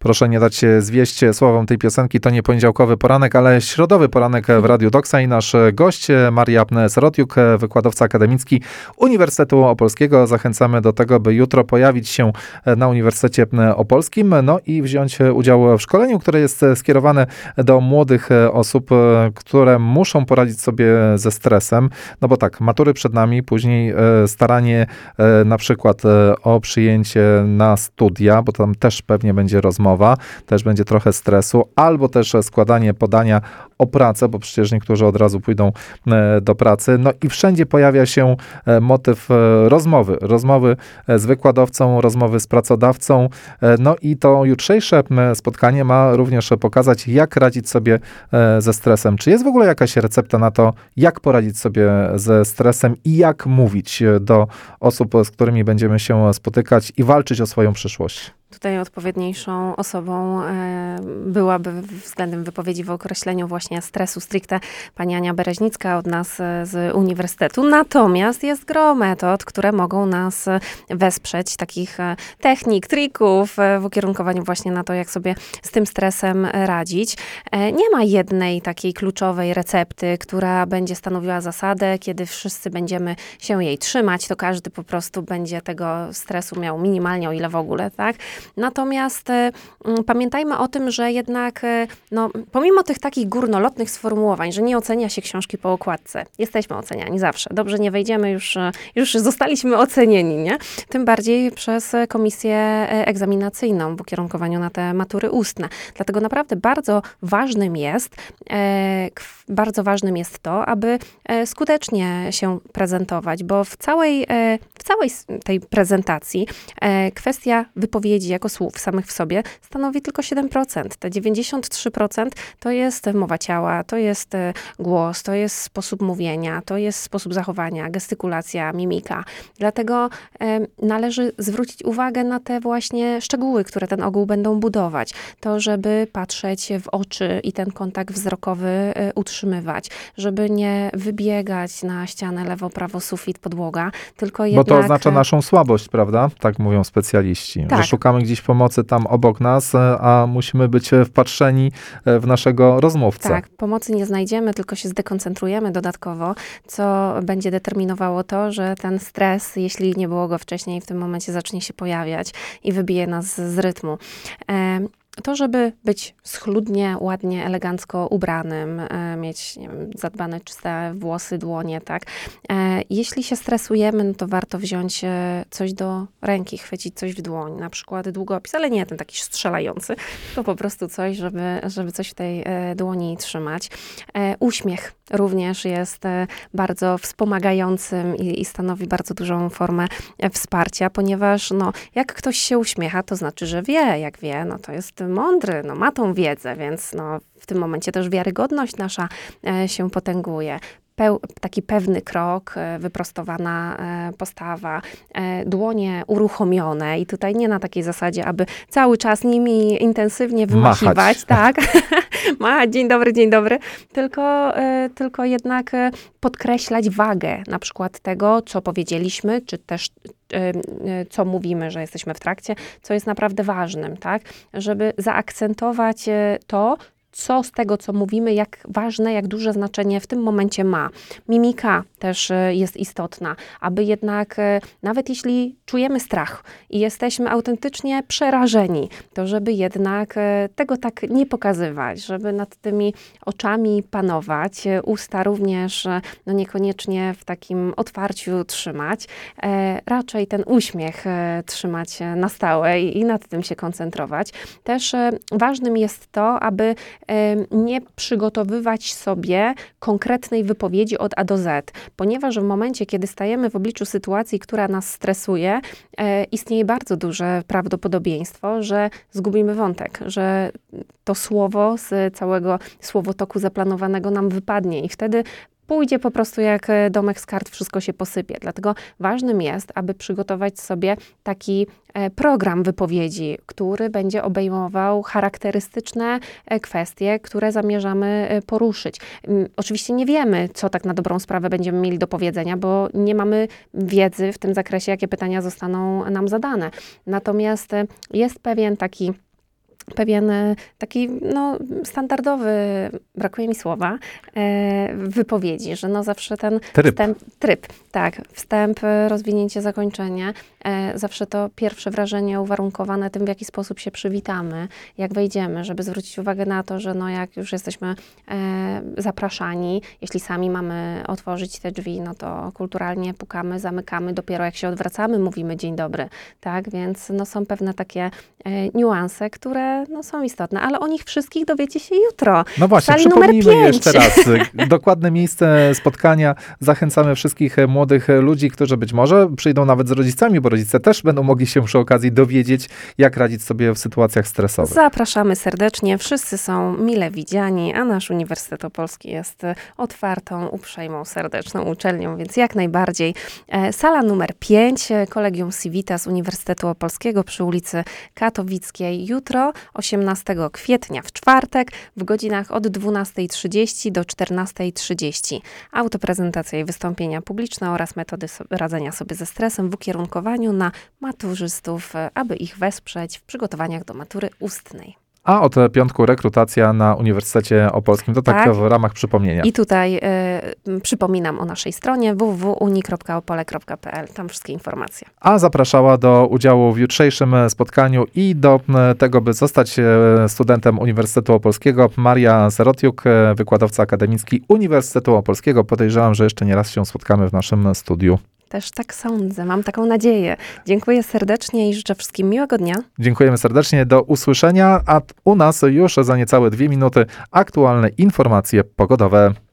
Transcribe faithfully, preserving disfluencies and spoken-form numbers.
Proszę nie dać się zwieść słowom tej piosenki. To nie poniedziałkowy poranek, ale środowy poranek w Radiu Doksa i nasz gość Maria Sorotiuk, wykładowca akademicki Uniwersytetu Opolskiego. Zachęcamy do tego, by jutro pojawić się na Uniwersytecie Opolskim, no i wziąć udział w szkoleniu, które jest skierowane do młodych osób, które muszą poradzić sobie ze stresem. No bo tak, matury przed nami, później staranie na przykład o przyjęcie na studia, bo tam też pewnie będzie rozmowa, też będzie trochę stresu, albo też składanie podania o pracę, bo przecież niektórzy od razu pójdą do pracy. No i wszędzie pojawia się motyw rozmowy. Rozmowy z wykładowcą, rozmowy z pracodawcą. No i to jutrzejsze spotkanie ma również pokazać, jak radzić sobie ze stresem. Czy jest w ogóle jakaś recepta na to, jak poradzić sobie ze stresem i jak mówić do osób, z którymi będziemy się spotykać i walczyć o swoją przyszłość? Tutaj odpowiedniejszą osobą e, byłaby względem wypowiedzi w określeniu właśnie stresu stricte pani Ania Bereźnicka od nas z Uniwersytetu. Natomiast jest gro metod, które mogą nas wesprzeć, takich technik, trików w ukierunkowaniu właśnie na to, jak sobie z tym stresem radzić. E, nie ma jednej takiej kluczowej recepty, która będzie stanowiła zasadę, kiedy wszyscy będziemy się jej trzymać, to każdy po prostu będzie tego stresu miał minimalnie, o ile w ogóle, tak? Natomiast y, pamiętajmy o tym, że jednak, y, no, pomimo tych takich górnolotnych sformułowań, że nie ocenia się książki po okładce, jesteśmy oceniani zawsze. Dobrze nie wejdziemy, już, już zostaliśmy ocenieni, nie? Tym bardziej przez komisję egzaminacyjną w ukierunkowaniu na te matury ustne. Dlatego naprawdę bardzo ważnym jest, e, bardzo ważnym jest to, aby e, skutecznie się prezentować, bo w całej, e, w całej tej prezentacji e, kwestia wypowiedzi jako słów samych w sobie stanowi tylko siedem procent. Te dziewięćdziesiąt trzy procent to jest mowa ciała, to jest głos, to jest sposób mówienia, to jest sposób zachowania, gestykulacja, mimika. Dlatego e, należy zwrócić uwagę na te właśnie szczegóły, które ten ogół będą budować. To, żeby patrzeć w oczy i ten kontakt wzrokowy e, utrzymywać, żeby nie wybiegać na ścianę lewo, prawo, sufit, podłoga, tylko jednak... Bo to oznacza naszą słabość, prawda? Tak mówią specjaliści. Tak. Że szukamy gdzieś pomocy tam obok nas, a musimy być wpatrzeni w naszego rozmówcę. Tak, pomocy nie znajdziemy, tylko się zdekoncentrujemy dodatkowo, co będzie determinowało to, że ten stres, jeśli nie było go wcześniej, w tym momencie zacznie się pojawiać i wybije nas z rytmu. E, To, żeby być schludnie, ładnie, elegancko ubranym, e, mieć, nie wiem, zadbane, czyste włosy, dłonie, tak. E, jeśli się stresujemy, no to warto wziąć e, coś do ręki, chwycić coś w dłoń, na przykład długopis, ale nie ten taki strzelający, to po prostu coś, żeby, żeby coś w tej e, dłoni trzymać. E, uśmiech również jest e, bardzo wspomagającym i, i stanowi bardzo dużą formę e, wsparcia, ponieważ no, jak ktoś się uśmiecha, to znaczy, że wie, jak wie, no to jest mądry, no ma tą wiedzę, więc no, w tym momencie też wiarygodność nasza e, się potęguje. Peł, taki pewny krok, wyprostowana postawa, dłonie uruchomione i tutaj nie na takiej zasadzie, aby cały czas nimi intensywnie wymachiwać, Machać. tak, machać, dzień dobry, dzień dobry, tylko, tylko jednak podkreślać wagę na przykład tego, co powiedzieliśmy, czy też co mówimy, że jesteśmy w trakcie, co jest naprawdę ważnym, tak, żeby zaakcentować to, co z tego, co mówimy, jak ważne, jak duże znaczenie w tym momencie ma. Mimika też jest istotna, aby jednak, nawet jeśli czujemy strach i jesteśmy autentycznie przerażeni, to żeby jednak tego tak nie pokazywać, żeby nad tymi oczami panować, usta również no niekoniecznie w takim otwarciu trzymać, raczej ten uśmiech trzymać na stałe i nad tym się koncentrować. Też ważnym jest to, aby nie przygotowywać sobie konkretnej wypowiedzi od A do Z, ponieważ w momencie, kiedy stajemy w obliczu sytuacji, która nas stresuje, e, istnieje bardzo duże prawdopodobieństwo, że zgubimy wątek, że to słowo z całego słowotoku zaplanowanego nam wypadnie i wtedy pójdzie po prostu jak domek z kart, wszystko się posypie. Dlatego ważnym jest, aby przygotować sobie taki program wypowiedzi, który będzie obejmował charakterystyczne kwestie, które zamierzamy poruszyć. Oczywiście nie wiemy, co tak na dobrą sprawę będziemy mieli do powiedzenia, bo nie mamy wiedzy w tym zakresie, jakie pytania zostaną nam zadane. Natomiast jest pewien taki pewien taki no, standardowy, brakuje mi słowa, e, wypowiedzi, że no zawsze ten Tryb. Wstęp, tryb, tak, wstęp, rozwinięcie, zakończenie, e, zawsze to pierwsze wrażenie uwarunkowane tym, w jaki sposób się przywitamy, jak wejdziemy, żeby zwrócić uwagę na to, że no jak już jesteśmy e, zapraszani, jeśli sami mamy otworzyć te drzwi, no to kulturalnie pukamy, zamykamy, dopiero jak się odwracamy, mówimy dzień dobry, tak, więc no są pewne takie e, niuanse, które no, są istotne, ale o nich wszystkich dowiecie się jutro. No właśnie, w sali numer przypomnijmy pięć. jeszcze raz dokładne miejsce spotkania. Zachęcamy wszystkich młodych ludzi, którzy być może przyjdą nawet z rodzicami, bo rodzice też będą mogli się przy okazji dowiedzieć, jak radzić sobie w sytuacjach stresowych. Zapraszamy serdecznie. Wszyscy są mile widziani, a nasz Uniwersytet Opolski jest otwartą, uprzejmą, serdeczną uczelnią, więc jak najbardziej. Sala numer pięć, Kolegium Civitas Uniwersytetu Opolskiego przy ulicy Katowickiej. Jutro, osiemnastego kwietnia, w czwartek, w godzinach od dwunastej trzydzieści do czternastej trzydzieści. Autoprezentacja i wystąpienia publiczne oraz metody so- radzenia sobie ze stresem w ukierunkowaniu na maturzystów, aby ich wesprzeć w przygotowaniach do matury ustnej. A od piątku rekrutacja na Uniwersytecie Opolskim. To tak, Tak. w ramach przypomnienia. I tutaj y, przypominam o naszej stronie w w w kropka uni kropka opole kropka p l. Tam wszystkie informacje. A zapraszała do udziału w jutrzejszym spotkaniu i do tego, by zostać studentem Uniwersytetu Opolskiego, Maria Serotiuk, wykładowca akademicki Uniwersytetu Opolskiego. Podejrzewam, że jeszcze nie raz się spotkamy w naszym studiu. Też tak sądzę, mam taką nadzieję. Dziękuję serdecznie i życzę wszystkim miłego dnia. Dziękujemy serdecznie, do usłyszenia, a u nas już za niecałe dwie minuty aktualne informacje pogodowe.